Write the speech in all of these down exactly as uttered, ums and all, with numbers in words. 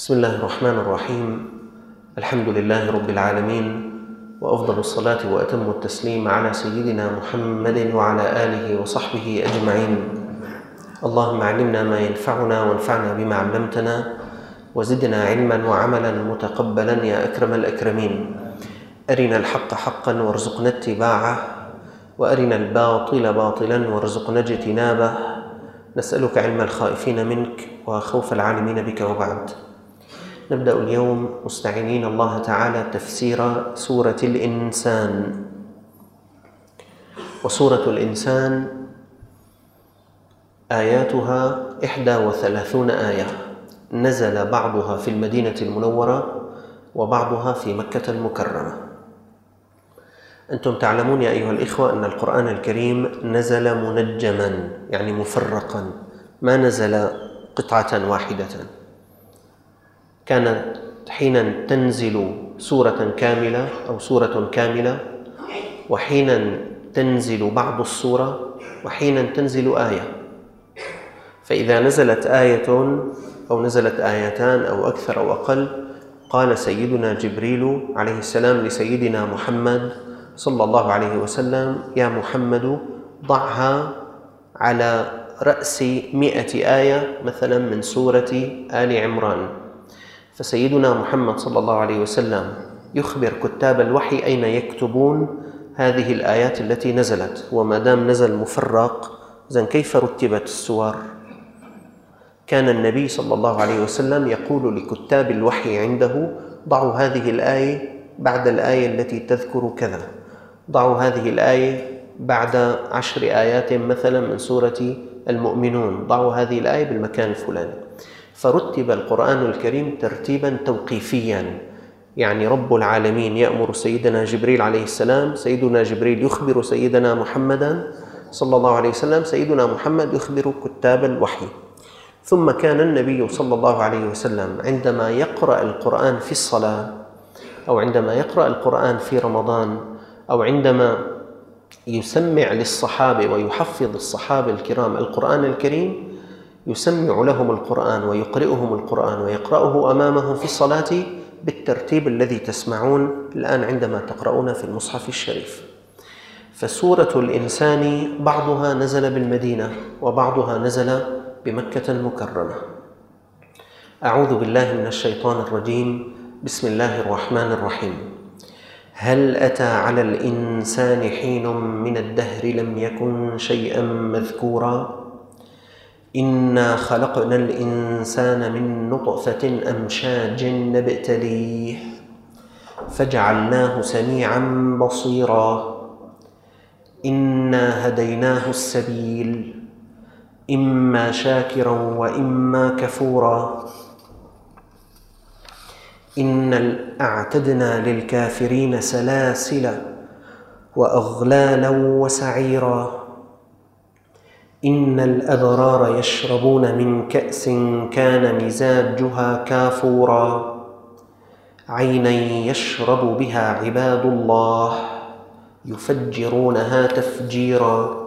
بسم الله الرحمن الرحيم. الحمد لله رب العالمين، وأفضل الصلاة وأتم التسليم على سيدنا محمد وعلى آله وصحبه أجمعين. اللهم علمنا ما ينفعنا وانفعنا بما علمتنا، وزدنا علما وعملا متقبلا يا أكرم الأكرمين. أرنا الحق حقا وارزقنا اتباعه، وأرنا الباطل باطلا وارزقنا اجتنابه. نسألك علم الخائفين منك وخوف العالمين بك. وبعد، نبدأ اليوم مستعينين الله تعالى تفسير سورة الإنسان. وسورة الإنسان آياتها إحدى وثلاثون آية، نزل بعضها في المدينة المنورة وبعضها في مكة المكرمة. أنتم تعلمون يا أيها الإخوة أن القرآن الكريم نزل منجما، يعني مفرقا، ما نزل قطعة واحدة. كانت حينا تنزل سورة كاملة أو سورة كاملة، وحينا تنزل بعض السورة، وحينا تنزل آية. فإذا نزلت آية أو نزلت آيتان أو أكثر أو أقل، قال سيدنا جبريل عليه السلام لسيدنا محمد صلى الله عليه وسلم: يا محمد ضعها على رأس مئة آية مثلا من سورة آل عمران. فسيدنا محمد صلى الله عليه وسلم يخبر كتاب الوحي أين يكتبون هذه الآيات التي نزلت. وما دام نزل مفرق، إذن كيف رتبت السور؟ كان النبي صلى الله عليه وسلم يقول لكتاب الوحي عنده: ضعوا هذه الآية بعد الآية التي تذكر كذا، ضعوا هذه الآية بعد عشر آيات مثلا من سورة المؤمنون، ضعوا هذه الآية بالمكان الفلاني. فرتب القرآن الكريم ترتيبا توقيفيا، يعني رب العالمين يأمر سيدنا جبريل عليه السلام، سيدنا جبريل يخبر سيدنا محمدا صلى الله عليه وسلم، سيدنا محمد يخبر كتاب الوحي. ثم كان النبي صلى الله عليه وسلم عندما يقرأ القرآن في الصلاة، أو عندما يقرأ القرآن في رمضان، أو عندما يسمع للصحابة ويحفظ الصحابة الكرام القرآن الكريم، يسمع لهم القرآن ويقرئهم القرآن ويقرأه أمامهم في الصلاة بالترتيب الذي تسمعون الآن عندما تقرؤون في المصحف الشريف. فسورة الإنسان بعضها نزل بالمدينة وبعضها نزل بمكة المكرمة. أعوذ بالله من الشيطان الرجيم. بسم الله الرحمن الرحيم. هل أتى على الإنسان حين من الدهر لم يكن شيئا مذكورا إنا خلقنا الإنسان من نطفة أمشاج نبتليه فجعلناه سميعا بصيرا إنا هديناه السبيل إما شاكرا وإما كفورا إن أعتدنا للكافرين سلاسل وأغلالا وسعيرا إن الأبرار يشربون من كأس كان مزاجها كافورا عينا يشرب بها عباد الله يفجرونها تفجيرا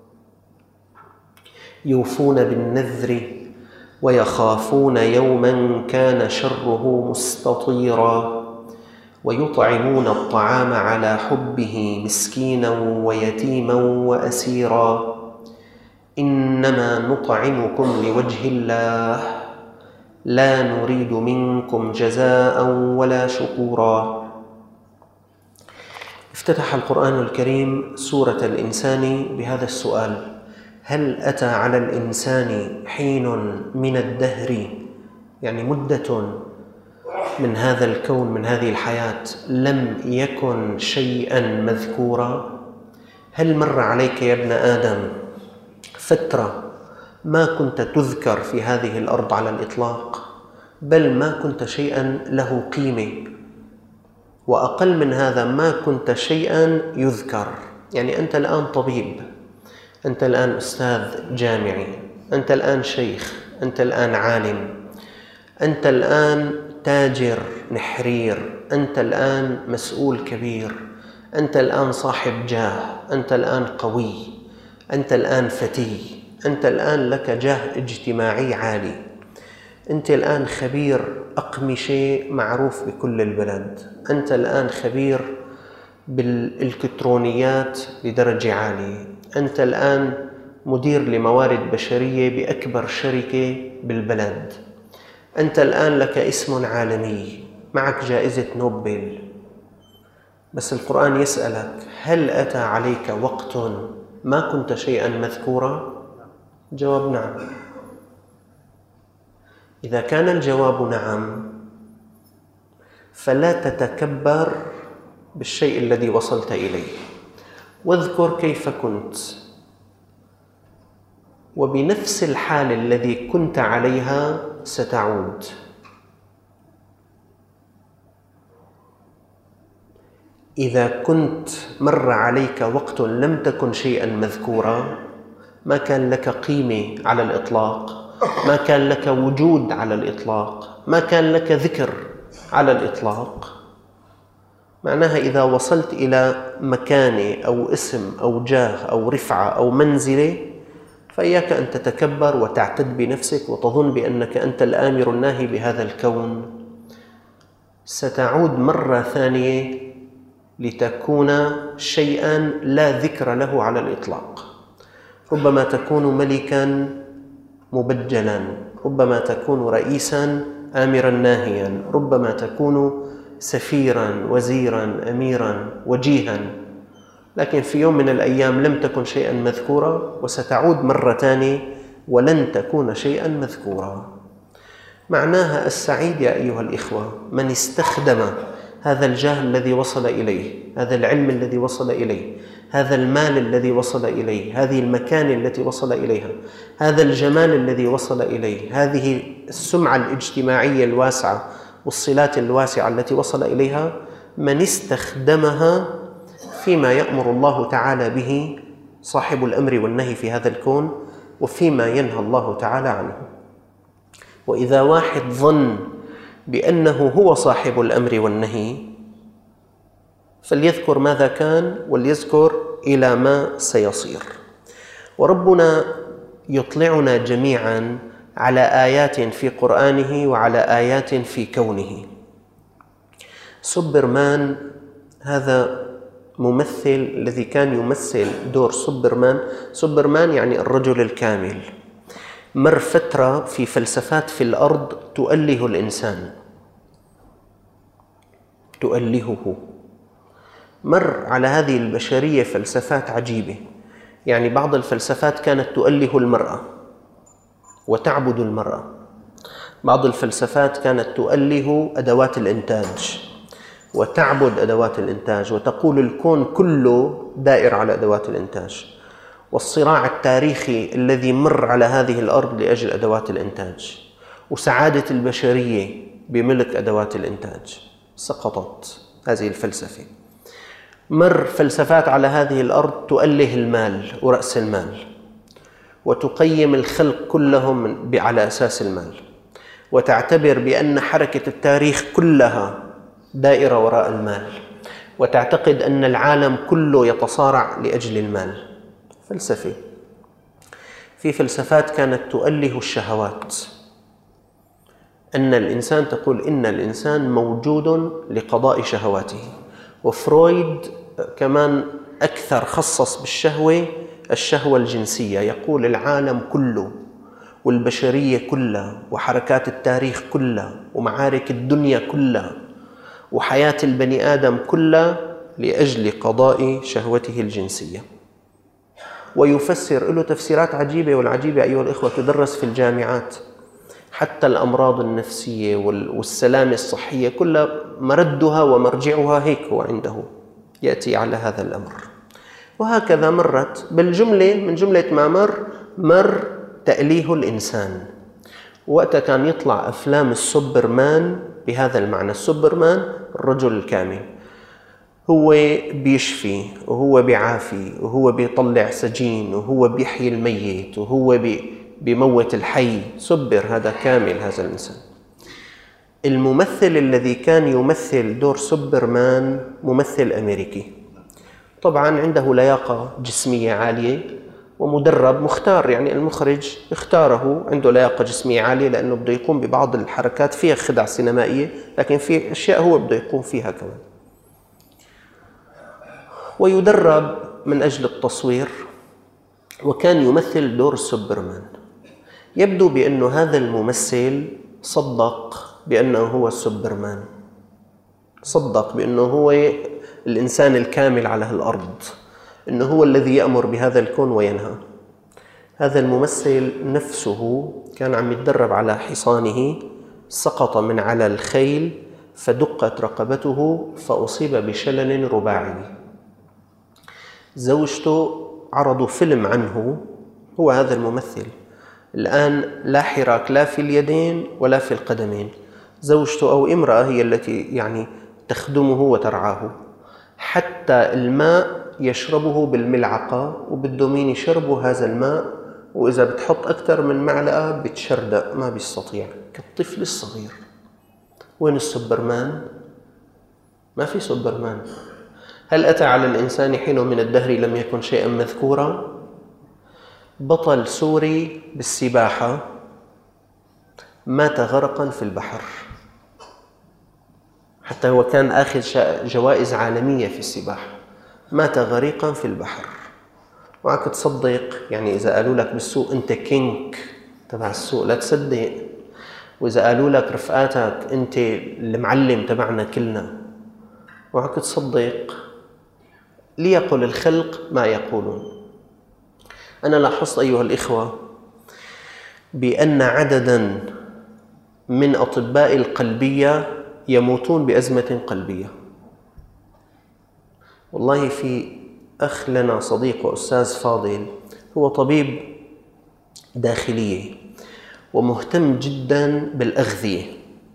يوفون بالنذر ويخافون يوما كان شره مستطيرا ويطعمون الطعام على حبه مسكينا ويتيما وأسيرا إنما نطعمكم لوجه الله لا نريد منكم جزاء ولا شكورا. افتتح القرآن الكريم سورة الإنسان بهذا السؤال: هل أتى على الإنسان حين من الدهر، يعني مدة من هذا الكون، من هذه الحياة، لم يكن شيئا مذكورا؟ هل مر عليك يا ابن آدم فترة ما كنت تذكر في هذه الأرض على الإطلاق، بل ما كنت شيئا له قيمة، وأقل من هذا ما كنت شيئا يذكر؟ يعني أنت الآن طبيب، أنت الآن أستاذ جامعي، أنت الآن شيخ، أنت الآن عالم، أنت الآن تاجر نحرير، أنت الآن مسؤول كبير، أنت الآن صاحب جاه، أنت الآن قوي، أنت الآن فتي، أنت الآن لك جاه اجتماعي عالي. أنت الآن خبير أقمشة معروف بكل البلد، أنت الآن خبير بالإلكترونيات بدرجة عالية، أنت الآن مدير لموارد بشرية بأكبر شركة بالبلد، أنت الآن لك اسم عالمي، معك جائزة نوبل. بس القرآن يسألك: هل أتى عليك وقت ما كنت شيئا مذكورا؟ جواب نعم. إذا كان الجواب نعم فلا تتكبر بالشيء الذي وصلت إليه، واذكر كيف كنت، وبنفس الحال الذي كنت عليها ستعود. إذا كنت مر عليك وقت لم تكن شيئا مذكورا، ما كان لك قيمة على الإطلاق، ما كان لك وجود على الإطلاق، ما كان لك ذكر على الإطلاق، معناها إذا وصلت إلى مكانة أو اسم أو جاه أو رفعة أو منزلة فإياك أن تتكبر وتعتد بنفسك وتظن بأنك أنت الآمر الناهي بهذا الكون. ستعود مرة ثانية لتكون شيئا لا ذكر له على الإطلاق. ربما تكون ملكا مبجلا، ربما تكون رئيسا آمرا ناهيا، ربما تكون سفيرا وزيرا أميرا وجيها، لكن في يوم من الأيام لم تكن شيئا مذكورا وستعود مرة ثانية ولن تكون شيئا مذكورا. معناها السعيد يا أيها الإخوة من استخدم هذا الجاه الذي وصل إليه، هذا العلم الذي وصل إليه، هذا المال الذي وصل إليه، هذه المكانة التي وصل إليها، هذا الجمال الذي وصل إليه، هذه السمعة الاجتماعية الواسعة والصلات الواسعة التي وصل إليها، من استخدمها فيما يأمر الله تعالى به صاحب الأمر والنهي في هذا الكون، وفيما ينهى الله تعالى عنه. وإذا واحد ظن بأنه هو صاحب الأمر والنهي فليذكر ماذا كان وليذكر إلى ما سيصير. وربنا يطلعنا جميعا على آيات في قرآنه وعلى آيات في كونه. سوبرمان هذا ممثل الذي كان يمثل دور سوبرمان، سوبرمان يعني الرجل الكامل، مر فترة في فلسفات في الأرض تؤله الإنسان، تؤلهه. مر على هذه البشرية فلسفات عجيبة، يعني بعض الفلسفات كانت تؤله المرأة وتعبد المرأة، بعض الفلسفات كانت تؤله أدوات الإنتاج وتعبد أدوات الإنتاج، وتقول الكون كله دائر على أدوات الإنتاج، والصراع التاريخي الذي مر على هذه الأرض لأجل أدوات الإنتاج، وسعادة البشرية بملك أدوات الإنتاج. سقطت هذه الفلسفة. مر فلسفات على هذه الأرض تؤله المال ورأس المال، وتقيم الخلق كلهم على أساس المال، وتعتبر بأن حركة التاريخ كلها دائرة وراء المال، وتعتقد أن العالم كله يتصارع لأجل المال. فلسفة. في فلسفات كانت تؤله الشهوات، أن الإنسان تقول إن الإنسان موجود لقضاء شهواته. وفرويد كمان أكثر خصص بالشهوة الشهوة الجنسية، يقول العالم كله والبشرية كلها وحركات التاريخ كلها ومعارك الدنيا كلها وحياة البني آدم كلها لأجل قضاء شهوته الجنسية. ويفسر له تفسيرات عجيبة، والعجيبة أيها الإخوة تدرس في الجامعات. حتى الأمراض النفسية والسلامة الصحية كلها مردها ومرجعها هيك هو عنده، يأتي على هذا الأمر. وهكذا مرت بالجملة، من جملة ما مر مر تأليه الإنسان. وقتها كان يطلع أفلام السوبرمان بهذا المعنى. السوبرمان الرجل الكامل، هو بيشفي وهو بيعافي وهو بيطلع سجين وهو بيحيي الميت وهو بيموت الحي. سبر، هذا كامل هذا الإنسان. الممثل الذي كان يمثل دور سوبرمان ممثل أمريكي، طبعا عنده لياقة جسمية عالية، ومدرب مختار، يعني المخرج اختاره، عنده لياقة جسمية عالية لأنه بده يقوم ببعض الحركات فيها خدع سينمائية، لكن في أشياء هو بده يقوم فيها كمان. ويدرب من أجل التصوير، وكان يمثل دور سوبرمان. يبدو بأنه هذا الممثل صدق بأنه هو سوبرمان، صدق بأنه هو الإنسان الكامل على الأرض، أنه هو الذي يأمر بهذا الكون وينهى. هذا الممثل نفسه كان عم يتدرب على حصانه، سقط من على الخيل فدقت رقبته فأصيب بشلل رباعي. زوجته عرضوا فيلم عنه، هو هذا الممثل الآن لا حراك لا في اليدين ولا في القدمين. زوجته أو امرأة هي التي يعني تخدمه وترعاه، حتى الماء يشربه بالملعقة وبده مين يشربوا هذا الماء، وإذا بتحط أكثر من معلقة بتشردق ما بيستطيع، كالطفل الصغير. وين السوبرمان؟ ما في سوبرمان. هل أتى على الإنسان حين من الدهر لم يكن شيئا مذكورا؟ بطل سوري بالسباحة مات غرقا في البحر، حتى هو كان آخذ جوائز عالمية في السباحة، مات غريقا في البحر. وعك تصدق يعني إذا قالوا لك بالسوق أنت كينج تبع السوق لا تصدق، وإذا قالوا لك رفقاتك أنت المعلم تبعنا كلنا وعك تصدق. ليقل الخلق ما يقولون. أنا لاحظت أيها الإخوة بأن عددا من أطباء القلبية يموتون بأزمة قلبية. والله في أخ لنا صديق وأستاذ فاضل هو طبيب داخلية ومهتم جدا بالأغذية،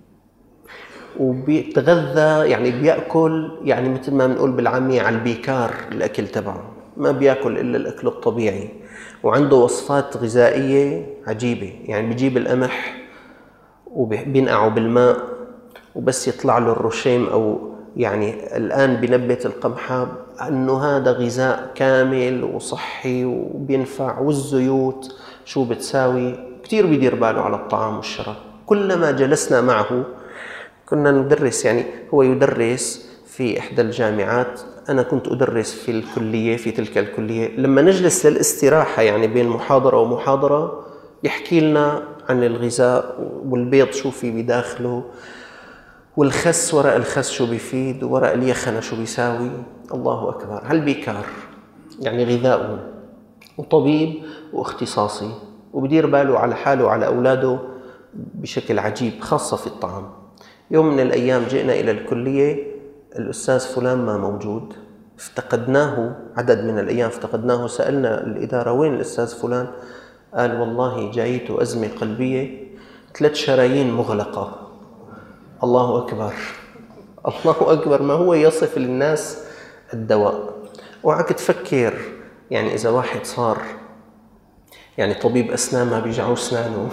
وبيتغذى يعني بيأكل يعني مثل ما بنقول بالعامية على البيكار الأكل تبعه، ما بيأكل إلا الأكل الطبيعي، وعنده وصفات غذائية عجيبة. يعني بيجيب القمح وبينقعه بالماء وبس يطلع له الرشيم، أو يعني الآن بنبت القمحة أنه هذا غذاء كامل وصحي وبينفع، والزيوت شو بتساوي. كتير بيدير باله على الطعام والشراب. كلما جلسنا معه كنا ندرس، يعني هو يدرس في إحدى الجامعات، أنا كنت أدرس في الكلية في تلك الكلية. لما نجلس للاستراحة يعني بين محاضرة ومحاضرة يحكي لنا عن الغذاء والبيض شو في بداخله، والخس ورق الخس شو بيفيد، وورق اليخنة شو بيساوي. الله أكبر، هالبيكار يعني غذاء وطبيب واختصاصي، وبدير باله على حاله وعلى أولاده بشكل عجيب، خاصة في الطعام. يوم من الأيام جئنا إلى الكلية، الأستاذ فلان ما موجود، افتقدناه عدد من الأيام، افتقدناه. سألنا الإدارة وين الأستاذ فلان؟ قال والله جايته أزمة قلبية، ثلاث شرايين مغلقة. الله أكبر، الله أكبر، ما هو يصف للناس الدواء. وعك تفكر يعني إذا واحد صار يعني طبيب أسنان ما بيجعوا أسنانه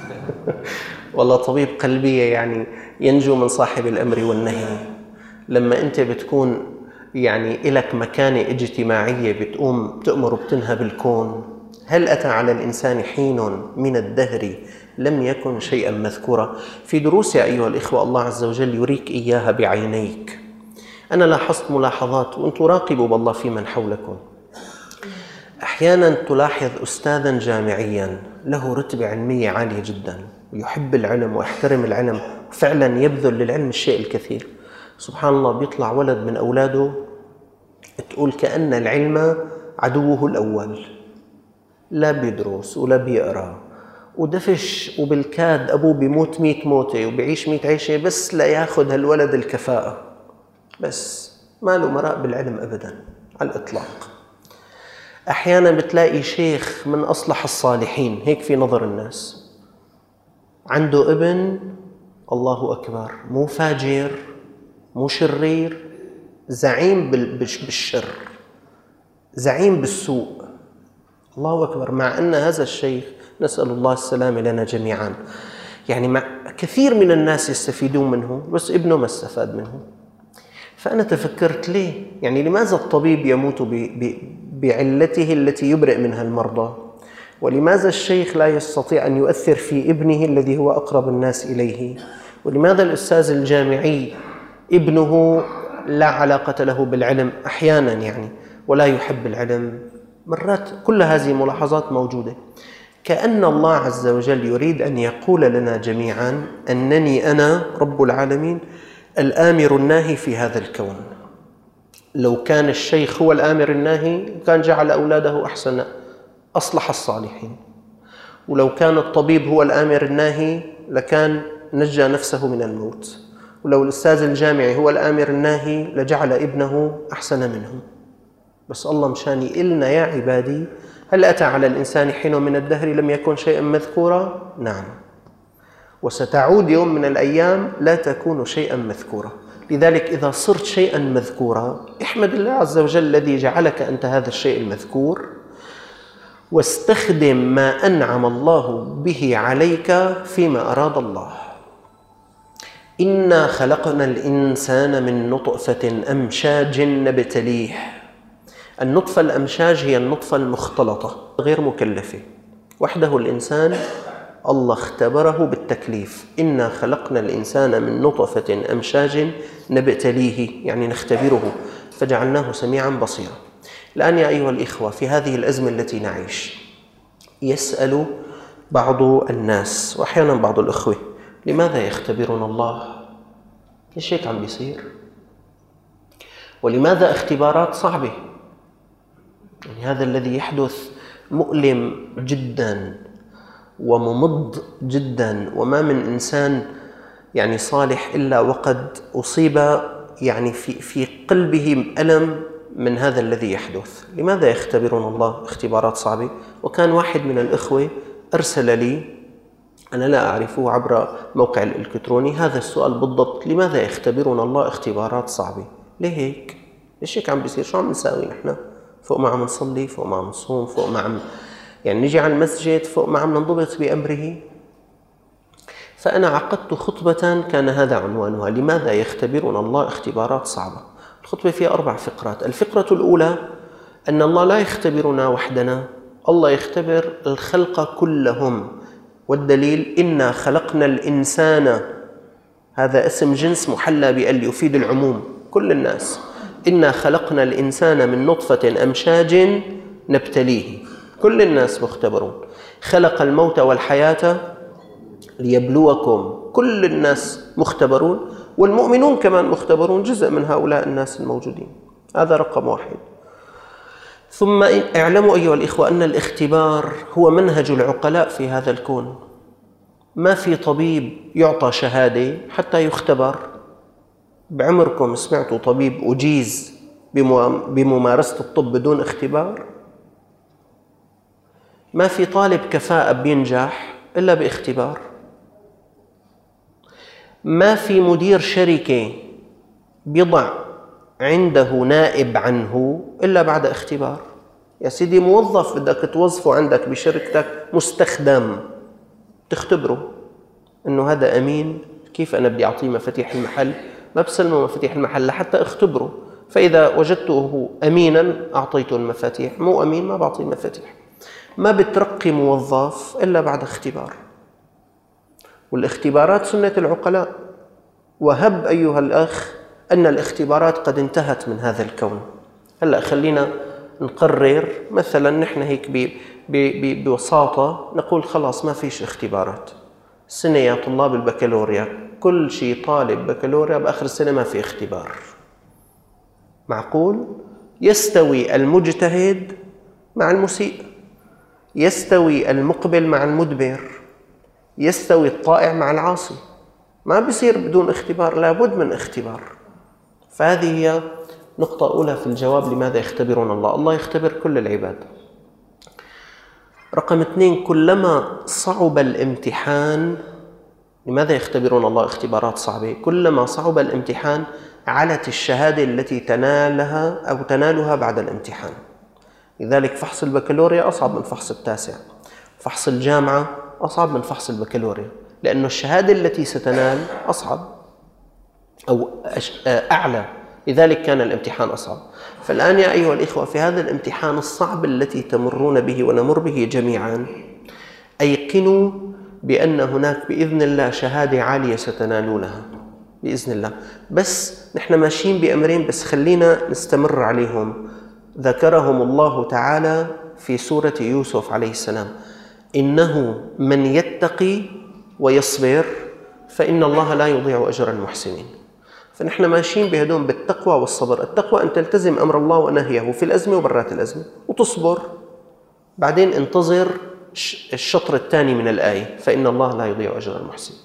والله طبيب قلبية يعني ينجو من صاحب الأمر والنهي. لما أنت بتكون يعني إلك مكانة اجتماعية بتقوم بتأمر وبتنهى بالكون. هل أتى على الإنسان حين من الدهر لم يكن شيئا مذكورا؟ في دروس يا أيها الإخوة الله عز وجل يريك إياها بعينيك. أنا لاحظت ملاحظات، وأنتم راقبوا بالله في من حولكم. أحيانا تلاحظ أستاذا جامعيا له رتبة علمية عالية جدا ويحب العلم ويحترم العلم وفعلا يبذل للعلم الشيء الكثير. سبحان الله بيطلع ولد من أولاده تقول كأن العلم عدوه الأول، لا بيدرس ولا بيقرأ ودفش، وبالكاد أبوه بيموت ميت موتة وبيعيش ميت عيشة بس لا ياخذ هالولد الكفاءة، بس ما له مراء بالعلم أبدا على الإطلاق. أحيانا بتلاقي شيخ من أصلح الصالحين هيك في نظر الناس، عنده ابن الله أكبر مو فاجر مو شرير، زعيم بالشر، زعيم بالسوء، الله أكبر، مع أن هذا الشيخ نسأل الله السلامة لنا جميعا، يعني مع كثير من الناس يستفيدون منه بس ابنه ما استفاد منه. فأنا تفكرت ليه؟ يعني لماذا الطبيب يموت بعلته التي يبرئ منها المرضى؟ ولماذا الشيخ لا يستطيع أن يؤثر في ابنه الذي هو أقرب الناس إليه؟ ولماذا الأستاذ الجامعي ابنه لا علاقة له بالعلم أحيانا يعني ولا يحب العلم؟ مرات كل هذه ملاحظات موجودة. كأن الله عز وجل يريد أن يقول لنا جميعا أنني أنا رب العالمين الآمر الناهي في هذا الكون. لو كان الشيخ هو الآمر الناهي كان جعل أولاده أحسن أصلح الصالحين، ولو كان الطبيب هو الآمر الناهي لكان نجى نفسه من الموت، ولو الأستاذ الجامعي هو الآمر الناهي لجعل ابنه أحسن منه. بس الله مشان يقلنا يا عبادي هل أتى على الإنسان حين من الدهر لم يكن شيئا مذكورا؟ نعم، وستعود يوم من الأيام لا تكون شيئا مذكورا. لذلك إذا صرت شيئا مذكورا احمد الله عز وجل الذي جعلك أنت هذا الشيء المذكور، واستخدم ما أنعم الله به عليك فيما أراد الله. إنا خلقنا الإنسان من نطفة أمشاج نبتليه. النطفة الأمشاج هي النطفة المختلطة غير مكلفة، وحده الإنسان الله اختبره بالتكليف. إنا خلقنا الإنسان من نطفة أمشاج نبتليه، يعني نختبره فجعلناه سميعا بصيرا. الآن يا أيها الإخوة في هذه الأزمة التي نعيش يسأل بعض الناس وأحيانا بعض الأخوة لماذا يختبرون الله؟ ليش هيك عم بيصير؟ ولماذا اختبارات صعبة؟ يعني هذا الذي يحدث مؤلم جدا وممض جدا، وما من إنسان يعني صالح إلا وقد أصيب يعني في في قلبه ألم من هذا الذي يحدث. لماذا يختبرون الله اختبارات صعبة؟ وكان واحد من الإخوة أرسل لي، أنا لا أعرفه، عبر موقع الإلكتروني هذا السؤال بالضبط: لماذا يختبرون الله اختبارات صعبة؟ ليه هيك؟ ليش هيك عم بيصير؟ شو عم نساوي نحن؟ فوق ما عم نصلي، فوق ما عم نصوم، فوق ما عم يعني نجي على المسجد، فوق ما عم ننضبط بأمره. فأنا عقدت خطبة كان هذا عنوانها: لماذا يختبرون الله اختبارات صعبة. الخطبة فيها أربع فقرات. الفقرة الأولى أن الله لا يختبرنا وحدنا، الله يختبر الخلق كلهم، والدليل إنا خلقنا الإنسان، هذا اسم جنس محلى بأل يفيد العموم، كل الناس. إنا خلقنا الإنسان من نطفة أمشاج نبتليه، كل الناس مختبرون. خلق الموت والحياة ليبلوكم، كل الناس مختبرون، والمؤمنون كمان مختبرون، جزء من هؤلاء الناس الموجودين. هذا رقم واحد. ثم اعلموا أيها الإخوة أن الاختبار هو منهج العقلاء في هذا الكون. ما في طبيب يعطى شهادة حتى يختبر. بعمركم سمعتوا طبيب أجيز بممارسة الطب بدون اختبار؟ ما في طالب كفاءة بينجح إلا باختبار. ما في مدير شركة بيضع عنده نائب عنه إلا بعد اختبار. يا سيدي موظف بدك توظفه عندك بشركتك مستخدم، تختبره إنه هذا أمين. كيف أنا بدي أعطيه مفاتيح المحل؟ ما بسلمه مفاتيح المحل لحتى اختبره، فإذا وجدته أمينا أعطيته المفاتيح، مو أمين ما بعطيه المفاتيح. ما بترقي موظف إلا بعد اختبار، والاختبارات سنة العقلاء. وهب أيها الأخ أن الاختبارات قد انتهت من هذا الكون. هلأ خلينا نقرر مثلا نحن هيك ببساطة نقول خلاص ما فيش اختبارات. السنة يا طلاب البكالوريا كل شيء طالب بكالوريا بآخر السنة ما في اختبار. معقول؟ يستوي المجتهد مع المسيء، يستوي المقبل مع المدبر، يستوي الطائع مع العاصي. ما بيصير بدون اختبار، لابد من اختبار. فهذه هي نقطة أولى في الجواب لماذا يختبرون الله. الله يختبر كل العباد. رقم اثنين، كلما صعب الامتحان، لماذا يختبرون الله اختبارات صعبة؟ كلما صعب الامتحان علت الشهادة التي تنالها أو تنالها بعد الامتحان. لذلك فحص البكالوريا أصعب من فحص التاسع، فحص الجامعة أصعب من فحص البكالوريا، لأن الشهادة التي ستنال أصعب أو أعلى لذلك كان الامتحان أصعب. فالآن يا أيها الإخوة في هذا الامتحان الصعب التي تمرون به ونمر به جميعا، أيقنوا بأن هناك بإذن الله شهادة عالية ستنالونها بإذن الله. بس نحن ماشيين بأمرين بس خلينا نستمر عليهم، ذكرهم الله تعالى في سورة يوسف عليه السلام: إنه من يتقي ويصبر فإن الله لا يضيع أجر المحسنين. فنحن ماشيين بهدوم بالتقوى والصبر. التقوى أن تلتزم أمر الله ونهيه في الأزمة وبرات الأزمة وتصبر، بعدين انتظر الشطر الثاني من الآية: فإن الله لا يضيع أجر المحسنين.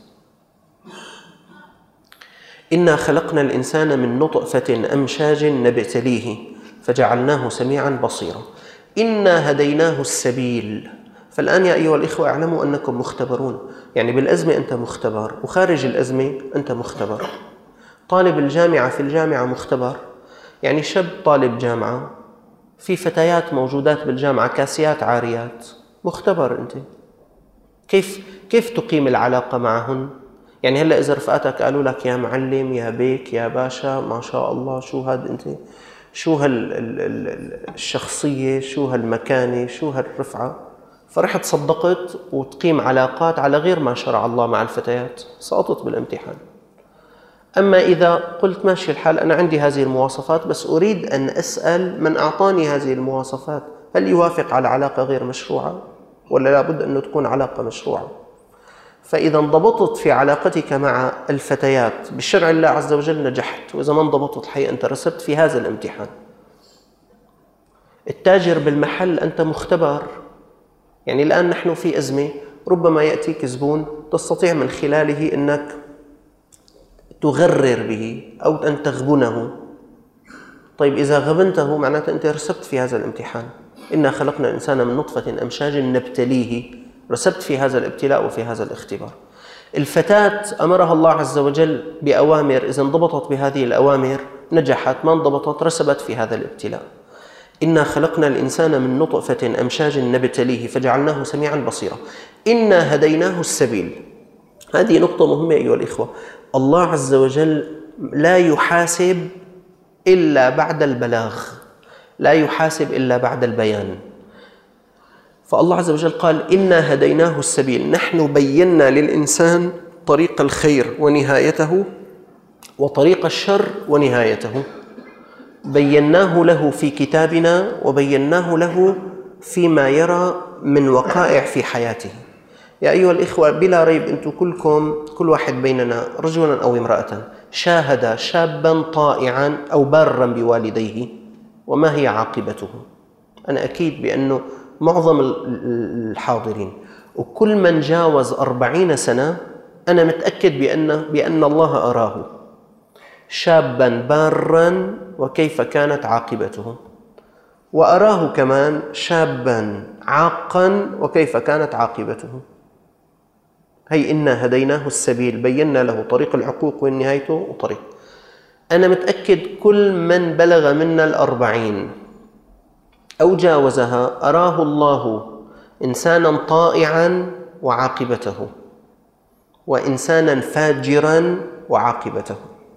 إنا خلقنا الإنسان من نطفة أمشاج نبتليه فجعلناه سميعا بصيرا إنا هديناه السبيل. فالآن يا أيها الإخوة اعلموا أنكم مختبرون، يعني بالأزمة أنت مختبر، وخارج الأزمة أنت مختبر. طالب الجامعة في الجامعة مختبر، يعني شاب طالب جامعة، في فتيات موجودات بالجامعة كاسيات عاريات، مختبر أنت. كيف كيف تقيم العلاقة معهن؟ يعني هلا إذا رفقاتك قالوا لك يا معلم يا بيك يا باشا ما شاء الله شو هاد أنت، شو هالشخصية، شو هالمكانة، شو هالرفعة، فرحت صدقت وتقيم علاقات على غير ما شرع الله مع الفتيات، سقطت بالامتحان. أما إذا قلت ماشي الحال أنا عندي هذه المواصفات بس أريد أن أسأل من أعطاني هذه المواصفات هل يوافق على علاقة غير مشروعة ولا لابد أن تكون علاقة مشروعة؟ فإذا انضبطت في علاقتك مع الفتيات بشرع الله عز وجل نجحت، وإذا ما انضبطت الحقيقة أنت رسبت في هذا الامتحان. التاجر بالمحل أنت مختبر، يعني الآن نحن في أزمة، ربما يأتيك زبون تستطيع من خلاله أنك تغرر به أو أن تغبنه. طيب إذا غبنته معناته أنت رسبت في هذا الامتحان. إنا خلقنا الإنسان من نطفة أمشاج نبتليه، رسبت في هذا الابتلاء وفي هذا الاختبار. الفتاة أمرها الله عز وجل بأوامر، إذا انضبطت بهذه الأوامر نجحت، ما انضبطت رسبت في هذا الابتلاء. إنا خلقنا الإنسان من نطفة أمشاج نبتليه فجعلناه سميعا بصيرا إنا هديناه السبيل. هذه نقطة مهمة أيها الإخوة. الله عز وجل لا يحاسب إلا بعد البلاغ، لا يحاسب إلا بعد البيان. فالله عز وجل قال إنا هديناه السبيل، نحن بينا للإنسان طريق الخير ونهايته وطريق الشر ونهايته، بيناه له في كتابنا وبيناه له فيما يرى من وقائع في حياته. يا أيها الإخوة بلا ريب أنتم كلكم كل واحد بيننا رجلا أو امرأة شاهد شابا طائعا أو بارا بوالديه، وما هي عاقبته؟ أنا أكيد بأنه معظم الحاضرين وكل من جاوز أربعين سنة أنا متأكد بأن, بأن الله أراه شابا بارا وكيف كانت عاقبته، وأراه كمان شابا عاقا وكيف كانت عاقبته. هي إنا هديناه السبيل، بينا له طريق العقوق ونهايته وطريق. أنا متأكد كل من بلغ منا الأربعين أو جاوزها أراه الله إنسانا طائعا وعاقبته، وإنسانا فاجرا وعاقبته.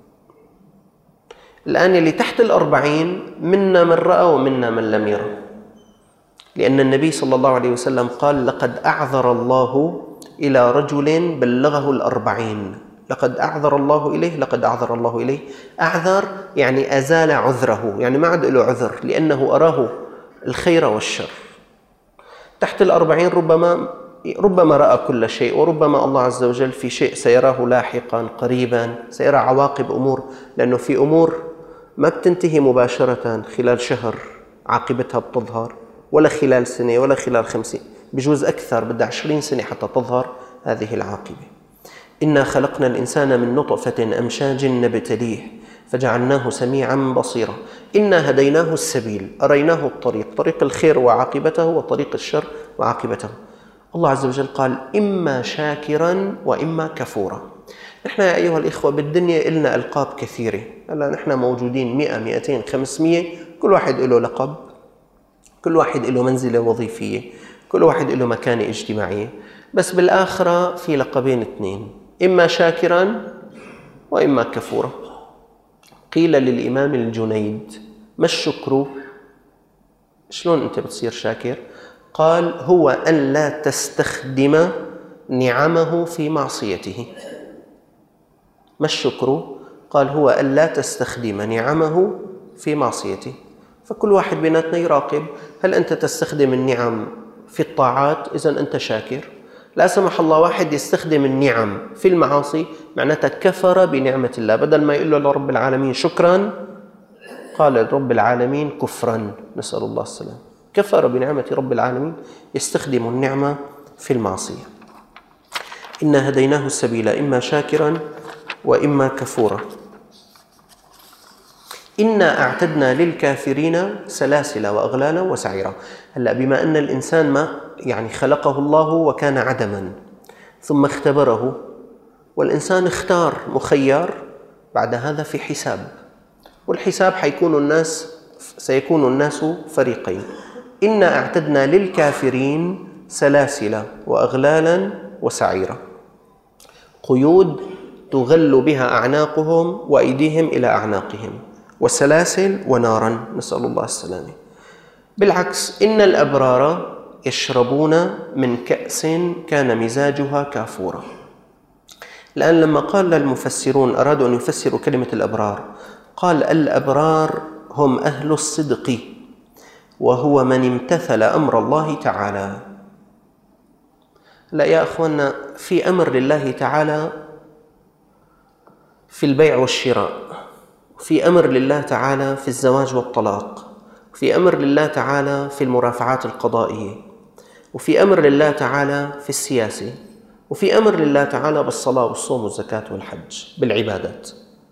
الآن اللي تحت الأربعين منا من رأى ومنا من لم يرى، لأن النبي صلى الله عليه وسلم قال لقد أعذر الله إلى رجل بلغه الأربعين. لقد أعذر الله إليه، لقد أعذر الله إليه. أعذر يعني أزال عذره، يعني ما عاد له عذر لأنه أراه الخير والشر. تحت الأربعين ربما ربما رأى كل شيء، وربما الله عز وجل في شيء سيراه لاحقا قريبا، سيرى عواقب أمور، لأنه في أمور ما بتنتهي مباشرة خلال شهر عاقبتها بتظهر، ولا خلال سنة ولا خلال خمسة، بجوز أكثر بدها عشرين سنة حتى تظهر هذه العاقبة. إنا خلقنا الإنسان من نطفة أمشاج نبتليه فجعلناه سميعا بصيرا إنا هديناه السبيل، أريناه الطريق، طريق الخير وعاقبته وطريق الشر وعاقبته. الله عز وجل قال إما شاكرا وإما كفورا. نحن يا أيها الإخوة بالدنيا إلنا ألقاب كثيرة، هلا نحن موجودين مئة مئتين خمسمية، كل واحد له لقب، كل واحد له منزلة وظيفية، كل واحد له مكانة اجتماعية، بس بالآخرة في لقبين اثنين، إما شاكرا وإما كفورا. قيل للإمام الجنيد: ما الشكر؟ شلون أنت بتصير شاكر؟ قال: هو أن لا تستخدم نعمه في معصيته. ما الشكر؟ قال: هو أن لا تستخدم نعمه في معصيته. فكل واحد بيناتنا يراقب، هل أنت تستخدم النعم في الطاعات؟ إذن أنت شاكر. لا سمح الله واحد يستخدم النعم في المعاصي، معناتها كفر بنعمة الله. بدل ما يقول له لرب العالمين شكرا، قال رب العالمين كفرا، نسأل الله السلام. كفر بنعمة رب العالمين، يستخدم النعمة في المعصية. إنا هديناه السبيل إما شاكرا وإما كفورا. إنا أعتدنا للكافرين سلاسل وأغلالا وسعيرا. هلأ بما أن الإنسان ما يعني خلقه الله وكان عدما، ثم اختبره، والإنسان اختار مخير، بعد هذا في حساب، والحساب حيكون الناس سيكون الناس فريقين. إنا أعتدنا للكافرين سلاسل وأغلالا وسعيرا، قيود تغل بها أعناقهم وأيديهم إلى أعناقهم، وسلاسل ونارا، نسأل الله السلامة. بالعكس، إن الأبرار يشربون من كأس كان مزاجها كافورا. الآن لما قال المفسرون أرادوا أن يفسروا كلمة الأبرار، قال: الأبرار هم أهل الصدق، وهو من امتثل أمر الله تعالى. لا يا أخوانا، في أمر لله تعالى في البيع والشراء، في أمر لله تعالى في الزواج والطلاق، في أمر لله تعالى في المرافعات القضائية، وفي أمر لله تعالى في السياسة، وفي أمر لله تعالى بالصلاة والصوم والزكاة والحج، بالعبادات.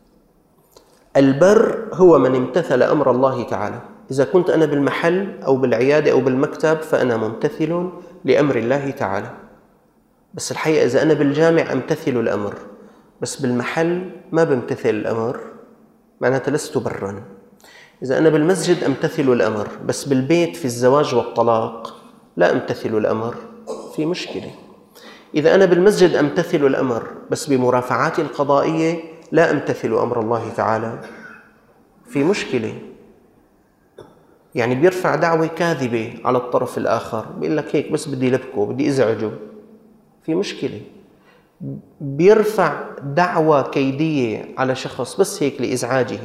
البر هو من امتثل أمر الله تعالى. إذا كنت أنا بالمحل أو بالعيادة أو بالمكتب فأنا ممتثل لأمر الله تعالى. بس الحقيقة إذا أنا بالجامع أمتثل الأمر، بس بالمحل ما بمتثل الأمر، معناتها لست برا. إذا أنا بالمسجد أمتثل الأمر، بس بالبيت في الزواج والطلاق لا أمتثل الأمر، في مشكلة. إذا أنا بالمسجد أمتثل الأمر، بس بمرافعات القضائية لا أمتثل أمر الله تعالى، في مشكلة. يعني بيرفع دعوة كاذبة على الطرف الآخر، بيقول لك هيك بس بدي لبكه، بدي إزعجه، في مشكلة. بيرفع دعوة كيدية على شخص بس هيك لإزعاجه.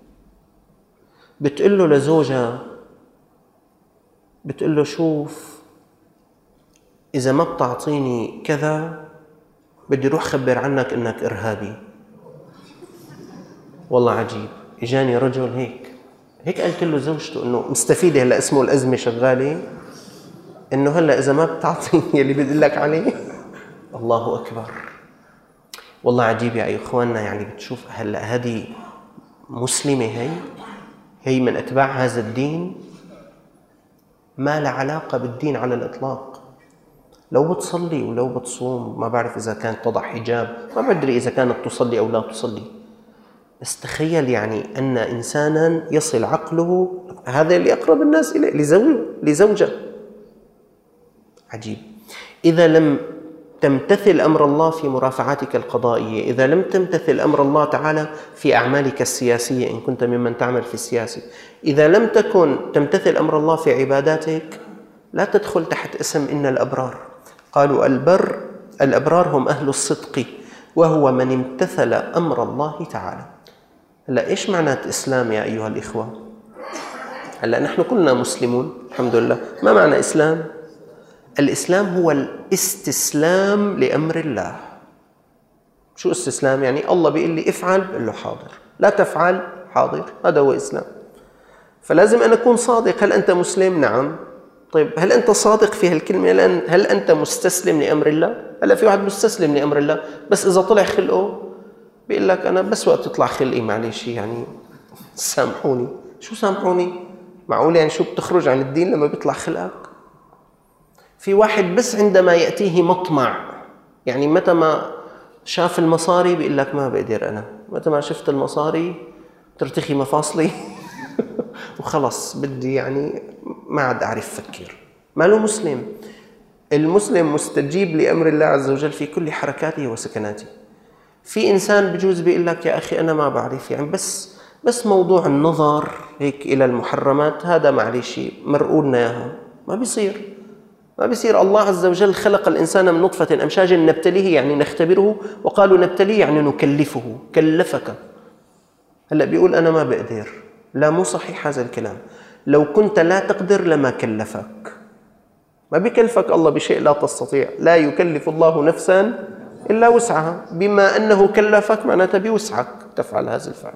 بتقول له لزوجها، بتقول له شوف إذا ما بتعطيني كذا بدي روح خبر عنك إنك إرهابي. والله عجيب، إجاني رجل هيك هيك قلت له زوجته إنه مستفيدة، هلا اسمه الأزمة شغالة، إنه هلا إذا ما بتعطيني اللي بدي لك عليه. الله أكبر، والله عجيب يا إخواننا. يعني بتشوف هلا هذه مسلمة، هي هي من أتباع هذا الدين، ما له علاقة بالدين على الإطلاق. لو بتصلي ولو بتصوم، ما بعرف إذا كانت تضع حجاب، ما بدري إذا كانت تصلي أو لا تصلي، بس تخيل يعني أن إنسانا يصل عقله، هذا اللي أقرب الناس إليه، لزوجه لزوجة. عجيب. إذا لم تمتثل أمر الله في مرافعاتك القضائية، إذا لم تمتثل أمر الله تعالى في أعمالك السياسية إن كنت ممن تعمل في السياسة، إذا لم تكن تمتثل أمر الله في عباداتك، لا تدخل تحت اسم إن الأبرار. قالوا البر الأبرار هم أهل الصدق، وهو من امتثل أمر الله تعالى. هلا إيش معنات إسلام يا أيها الإخوة؟ هلا نحن كلنا مسلمون الحمد لله. ما معنى إسلام؟ الإسلام هو الاستسلام لأمر الله. شو استسلام؟ يعني الله بيقول لي افعل، بقول له حاضر، لا تفعل، حاضر. هذا هو إسلام. فلازم أن أكون صادق. هل أنت مسلم؟ نعم. طيب هل أنت صادق في هالكلمة؟ لأن هل أنت مستسلم لأمر الله؟ هلا في واحد مستسلم لأمر الله، بس إذا طلع خلقه بيقول لك أنا بس وقت يطلع خلقي معلش يعني سامحوني. شو سامحوني؟ معقول يعني شو بتخرج عن الدين لما بيطلع خلقك؟ في واحد بس عندما يأتيه مطمع، يعني متى ما شاف المصاري بيقول لك ما بقدر أنا، متى ما شفت المصاري ترتخي مفاصلي وخلص بدي يعني ما عاد أعرف فكر. ما له مسلم. المسلم مستجيب لأمر الله عز وجل في كل حركاته وسكناته. في إنسان بجوز بيقول لك يا أخي أنا ما بعرف، يعني بس بس موضوع النظر هيك إلى المحرمات هذا معلش مرقولنا إياها، ما بيصير ما بيصير. الله عز وجل خلق الإنسان من نطفة أمشاج نبتليه يعني نختبره، وقالوا نبتليه يعني نكلفه، كلفك. هلأ بيقول أنا ما بقدر، لا مو صحيح هذا الكلام. لو كنت لا تقدر لما كلفك، ما بيكلفك الله بشيء لا تستطيع، لا يكلف الله نفسا إلا وسعها، بما أنه كلفك معناته بوسعك تفعل هذا الفعل.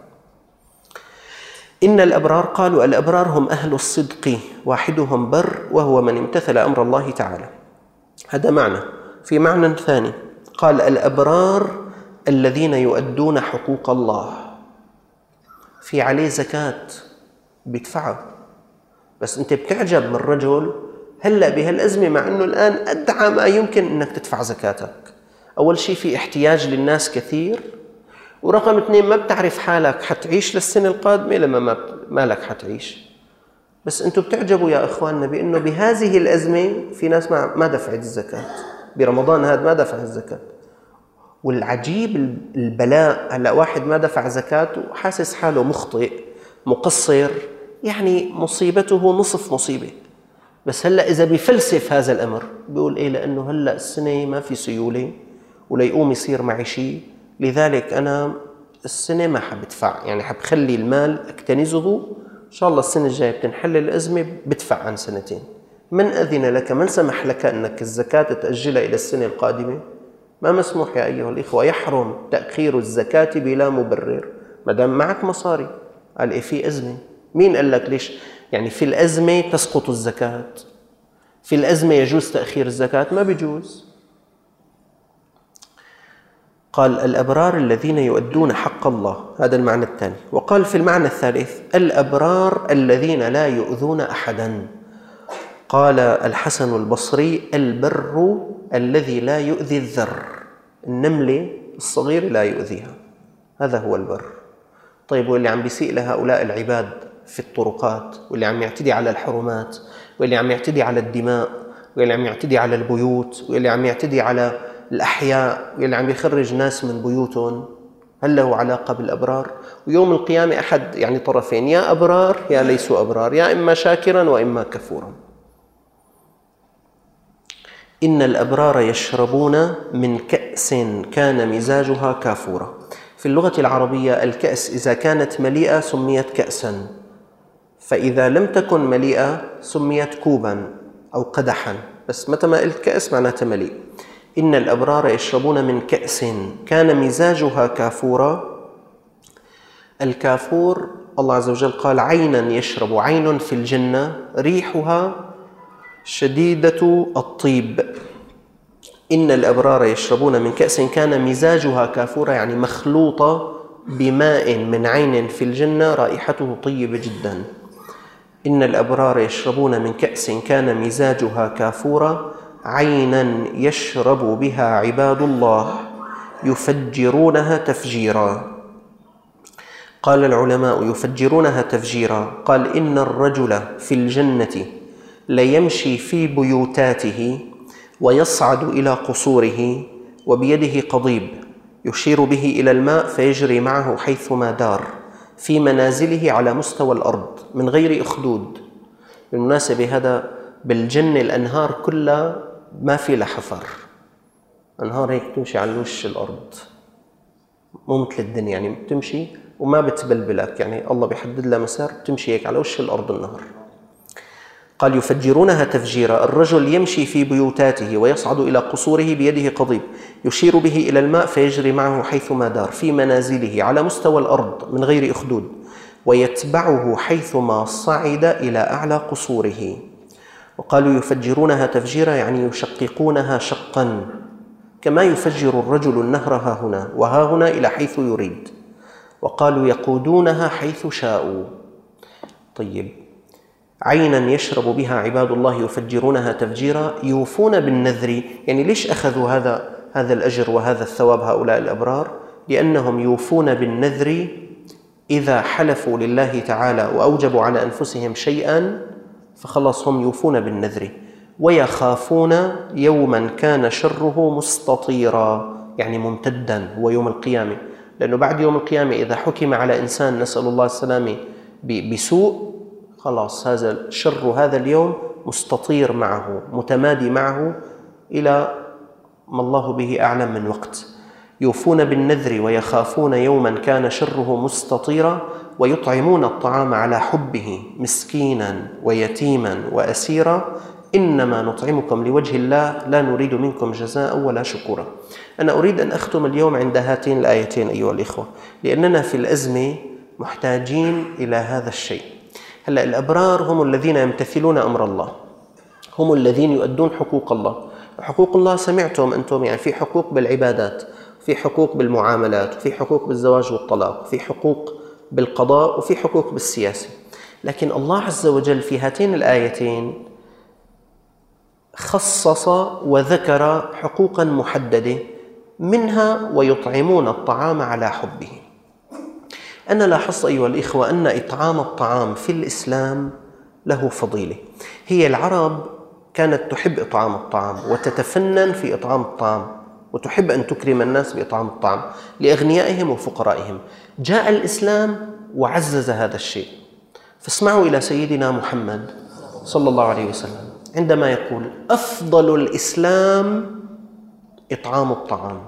إن الأبرار، قالوا الأبرار هم أهل الصدق، واحدهم بر وهو من امتثل أمر الله تعالى. هذا معنى. في معنى ثاني قال الأبرار الذين يؤدون حقوق الله، في عليه زكاة بيدفعها، بس أنت بتعجب من رجل هلأ بهالأزمة مع أنه الآن أدعى ما يمكن أنك تدفع زكاتك. أول شيء في احتياج للناس كثير، ورقم اثنين ما بتعرف حالك حتعيش للسنة القادمة لما ما, ما لك حتعيش. بس أنتم بتعجبوا يا أخواننا بأنه بهذه الأزمة في ناس ما, ما دفعت الزكاة، برمضان هذا ما دفع الزكاة. والعجيب البلاء، هلأ واحد ما دفع زكاته وحاسس حاله مخطئ مقصر، يعني مصيبته نصف مصيبة. بس هلأ إذا بيفلسف هذا الأمر بيقول إيه، لأنه هلأ السنة ما في سيولة وليقوم يصير معي شيء، لذلك أنا السنة ما حبدفع، يعني حبخلي المال أكتنزه، إن شاء الله السنة الجاية بتنحل الأزمة بدفع عن سنتين. من أذن لك، من سمح لك أنك الزكاة تأجلها إلى السنة القادمة؟ ما مسموح يا أيها الإخوة. يحرم تأخير الزكاة بلا مبرر ما دام معك مصاري. قال إيه في أزمة، مين قال لك ليش؟ يعني في الأزمة تسقط الزكاة، في الأزمة يجوز تأخير الزكاة؟ ما بيجوز. قال الأبرار الذين يؤدون حق الله، هذا المعنى الثاني. وقال في المعنى الثالث الأبرار الذين لا يؤذون أحدا. قال الحسن البصري البر الذي لا يؤذي الذر، النملة الصغيرة لا يؤذيها، هذا هو البر. طيب واللي عم بيسيء لهؤلاء العباد في الطرقات، واللي عم يعتدي على الحرمات، واللي عم يعتدي على الدماء، واللي عم يعتدي على البيوت، واللي عم يعتدي على الأحياء، واللي عم يخرج ناس من بيوتهم، هل له علاقة بالأبرار؟ ويوم القيامة أحد يعني طرفين، يا أبرار يا ليسوا أبرار، يا إما شاكرا وإما كفورا. إن الأبرار يشربون من كأس كان مزاجها كافورا. في اللغة العربية الكأس إذا كانت مليئة سميت كأسا، فإذا لم تكن مليئة سميت كوبا أو قدحا، بس متى ما قلت كأس معناتها مليء. إن الأبرار يشربون من كأس كان مزاجها كافورا. الكافور الله عز وجل قال عينا يشرب، عين في الجنة ريحها شديدة الطيب. إن الأبرار يشربون من كأس كان مزاجها كافورا، يعني مخلوطة بماء من عين في الجنة رائحته طيبة جدا. إن الأبرار يشربون من كأس كان مزاجها كافورا عينا يشرب بها عباد الله يفجرونها تفجيرا. قال العلماء يفجرونها تفجيرا، قال إن الرجل في الجنة ليمشي في بيوتاته ويصعد إلى قصوره وبيده قضيب يشير به إلى الماء فيجري معه حيثما دار في منازله على مستوى الأرض من غير أخدود. بالمناسبة هذا بالجنة الأنهار كلها ما في لها حفر، أنهار هيك تمشي على وش الأرض، مو مثل الدنيا يعني بتمشي وما بتبلبلك، يعني الله بيحدد لها مسار تمشي هيك على وش الأرض النهر. قال يفجرونها تفجيرا، الرجل يمشي في بيوتاته ويصعد إلى قصوره بيده قضيب يشير به إلى الماء فيجري معه حيثما دار في منازله على مستوى الأرض من غير أخدود، ويتبعه حيثما صعد إلى أعلى قصوره. وقالوا يفجرونها تفجيرا يعني يشققونها شقا، كما يفجر الرجل النهر ها هنا وها هنا إلى حيث يريد. وقالوا يقودونها حيث شاءوا. طيب، عينا يشرب بها عباد الله يفجرونها تفجيرا، يوفون بالنذر. يعني ليش أخذوا هذا هذا الأجر وهذا الثواب هؤلاء الأبرار؟ لأنهم يوفون بالنذر إذا حلفوا لله تعالى وأوجبوا على أنفسهم شيئا فخلص هم يوفون بالنذر. ويخافون يوما كان شره مستطيرا، يعني ممتدا، هو يوم القيامة. لأنه بعد يوم القيامة إذا حكم على إنسان نسأل الله السلامة بسوء، خلاص هذا شر هذا اليوم مستطير معه متمادي معه إلى ما الله به أعلم من وقت. يوفون بالنذر ويخافون يوما كان شره مستطيرا ويطعمون الطعام على حبه مسكينا ويتيما وأسيرا إنما نطعمكم لوجه الله لا نريد منكم جزاء ولا شكورا. أنا أريد أن أختم اليوم عند هاتين الآيتين أيها الإخوة، لأننا في الأزمة محتاجين إلى هذا الشيء. هلأ الأبرار هم الذين يمتثلون أمر الله، هم الذين يؤدون حقوق الله. حقوق الله سمعتم أنتم، يعني في حقوق بالعبادات، في حقوق بالمعاملات، وفي حقوق بالزواج والطلاق، وفي حقوق بالقضاء، وفي حقوق بالسياسة. لكن الله عز وجل في هاتين الآيتين خصص وذكر حقوقا محددة، منها ويطعمون الطعام على حبه. أنا لاحظت أيها الإخوة أن إطعام الطعام في الإسلام له فضيلة. هي العرب كانت تحب إطعام الطعام وتتفنن في إطعام الطعام، وتحب أن تكرم الناس بإطعام الطعام لأغنيائهم وفقرائهم. جاء الإسلام وعزز هذا الشيء. فاسمعوا إلى سيدنا محمد صلى الله عليه وسلم عندما يقول أفضل الإسلام إطعام الطعام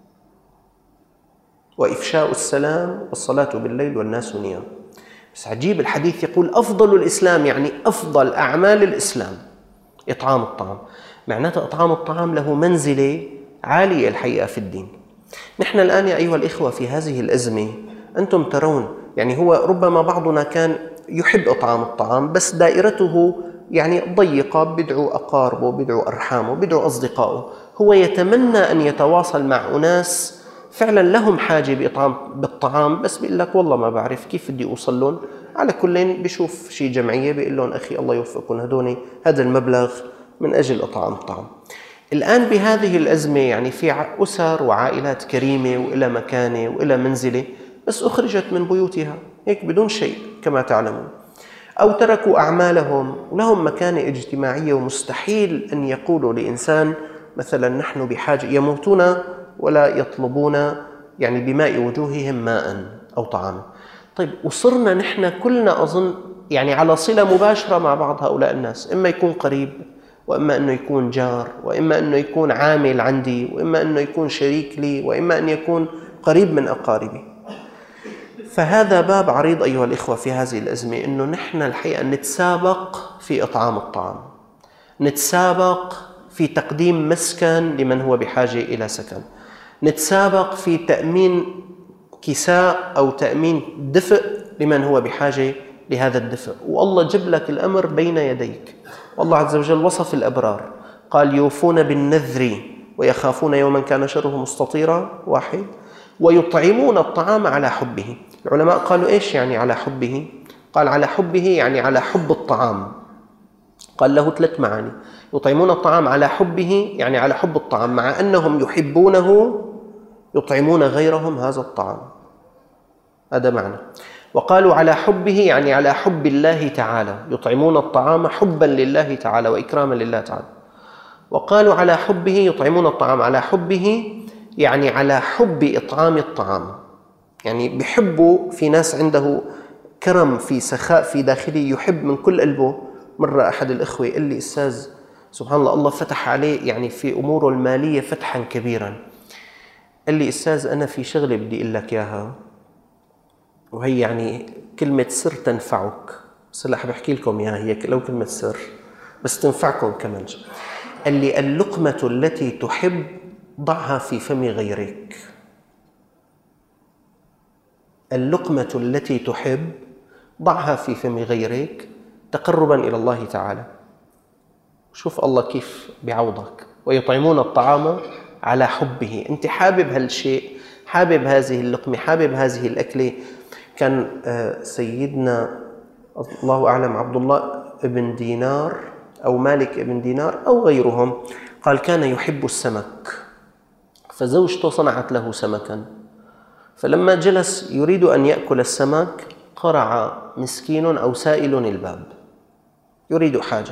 وإفشاء السلام والصلاة بالليل والناس نيام. بس عجيب الحديث يقول أفضل الإسلام، يعني أفضل أعمال الإسلام إطعام الطعام. معناته إطعام الطعام له منزلة عالية الحقيقة في الدين. نحن الآن يا أيها الإخوة في هذه الأزمة أنتم ترون، يعني هو ربما بعضنا كان يحب إطعام الطعام بس دائرته يعني ضيقة، بدعو أقاربه، بدعو أرحامه، بدعو أصدقائه. هو يتمنى أن يتواصل مع أناس فعلا لهم حاجة بإطعام بالطعام، بس بيقول لك والله ما بعرف كيف بدي أوصل لهم. على كل بيشوف شيء جمعية بيقول لهم أخي الله يوفقكم هدوني هذا المبلغ من أجل إطعام الطعام. الآن بهذه الأزمة يعني في أسر وعائلات كريمة وإلى مكانة وإلى منزلة بس أخرجت من بيوتها هيك بدون شيء كما تعلمون، أو تركوا أعمالهم ولهم مكانة اجتماعية، ومستحيل أن يقولوا لإنسان مثلا نحن بحاجة، يموتون ولا يطلبون يعني بماء وجوههم ماء أو طعاما. طيب وصرنا نحن كلنا أظن يعني على صلة مباشرة مع بعض هؤلاء الناس، إما يكون قريب، وإما أنه يكون جار، وإما أنه يكون عامل عندي، وإما أنه يكون شريك لي، وإما أن يكون قريب من أقاربي. فهذا باب عريض أيها الإخوة في هذه الأزمة، أنه نحن الحقيقة نتسابق في إطعام الطعام، نتسابق في تقديم مسكن لمن هو بحاجة إلى سكن، نتسابق في تأمين كساء أو تأمين دفء لمن هو بحاجة لهذا الدفء. والله جب لك الأمر بين يديك. والله عز وجل وصف الأبرار قال يوفون بالنذر ويخافون يوما كان شره مستطيرا، واحد، ويطعمون الطعام على حبه. العلماء قالوا إيش يعني على حبه؟ قال على حبه يعني على حب الطعام. قال له ثلاث معاني. يطعمون الطعام على حبه يعني على حب الطعام، مع أنهم يحبونه يطعمون غيرهم هذا الطعام، هذا معنى. وقالوا على حبه يعني على حب الله تعالى، يطعمون الطعام حبا لله تعالى وإكراما لله تعالى. وقالوا على حبه يطعمون الطعام على حبه يعني على حب إطعام الطعام، يعني بيحبوا. في ناس عنده كرم في سخاء في داخله يحب من كل قلبه. مرة أحد الإخوة قال لي أستاذ سبحان الله الله فتح عليه يعني في أموره المالية فتحا كبيرا. قال لي أستاذ أنا في شغلة بدي أقول لك إياها، وهي يعني كلمة سر تنفعك، بس هلا بحكي لكم إياها هي لو كلمة سر بس تنفعكم كمان. قال لي اللقمة التي تحب ضعها في فم غيرك. اللقمة التي تحب ضعها في فم غيرك تقربا إلى الله تعالى. شوف الله كيف بيعوضك. ويطعمون الطعام على حبه، أنت حابب هالشيء، حابب هذه اللقمة، حابب هذه الأكلة. كان سيدنا الله أعلم عبد الله بن دينار أو مالك بن دينار أو غيرهم قال كان يحب السمك، فزوجته صنعت له سمكا، فلما جلس يريد أن يأكل السمك قرع مسكين أو سائل الباب يريد حاجة،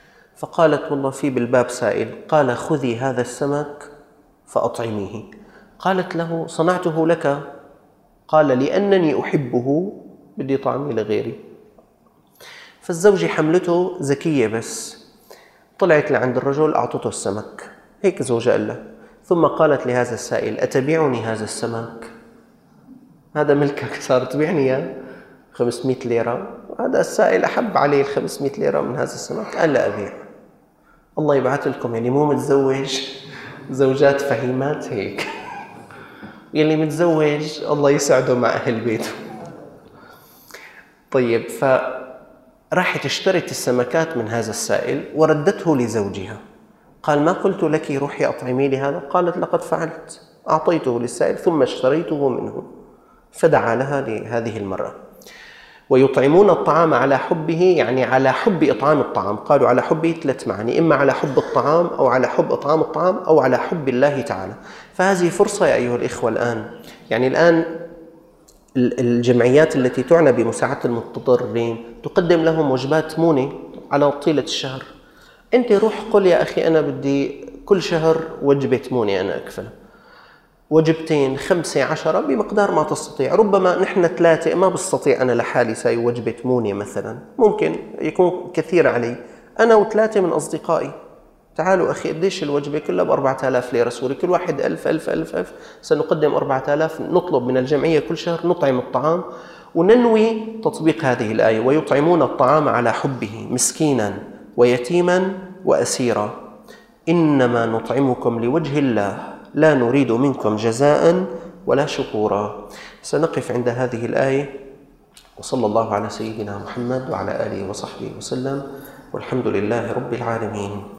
فقالت والله في بالباب سائل. قال خذي هذا السمك فأطعميه. قالت له: صنعته لك. قال: لأنني أحبه، بدي طعمي لغيري. فالزوجة حملته ذكية، بس طلعت لعند الرجل أعطته السمك، هيك زوجة قال له. ثم قالت لهذا السائل: أتبيعني هذا السمك؟ هذا ملكك، صار تبيعني إياه خمسمائة ليرة. هذا السائل أحب عليه الخمسمائة ليرة من هذا السمك، قال: لا أبيع. الله يبعث لكم يلي مو متزوج زوجات فهيمات هيك، يلي متزوج الله يسعده مع أهل بيته. طيب، فراحت اشترت السمكات من هذا السائل وردته لزوجها. قال: ما قلت لك روحي أطعمي لي هذا؟ قالت: لقد فعلت، أعطيته للسائل ثم اشتريته منه. فدعا لها لهذه المرة. ويطعمون الطعام على حبه، يعني على حب إطعام الطعام. قالوا على حبه ثلاث معاني: إما على حب الطعام، أو على حب إطعام الطعام، أو على حب الله تعالى. فهذه فرصة يا أيها الإخوة الآن، يعني الآن الجمعيات التي تعنى بمساعدة المتضررين تقدم لهم وجبات مونة على طيلة الشهر. أنت روح قل: يا أخي أنا بدي كل شهر وجبة مونة، أنا أكفل وجبتين، خمسة، عشرة، بمقدار ما تستطيع. ربما نحن ثلاثة ما بستطيع أنا لحالي ساي وجبة مونة مثلا، ممكن يكون كثير علي، أنا وثلاثة من أصدقائي. تعالوا أخي، قديش الوجبة؟ كلها بأربعة آلاف ليرة سوري، كل واحد ألف ألف ألف ألف، سنقدم أربعة آلاف. نطلب من الجمعية كل شهر نطعم الطعام، وننوي تطبيق هذه الآية: ويطعمون الطعام على حبه مسكينا ويتيما وأسيرا إنما نطعمكم لوجه الله لا نريد منكم جزاء ولا شكورا. سنقف عند هذه الآية، وصلى الله على سيدنا محمد وعلى آله وصحبه وسلم، والحمد لله رب العالمين.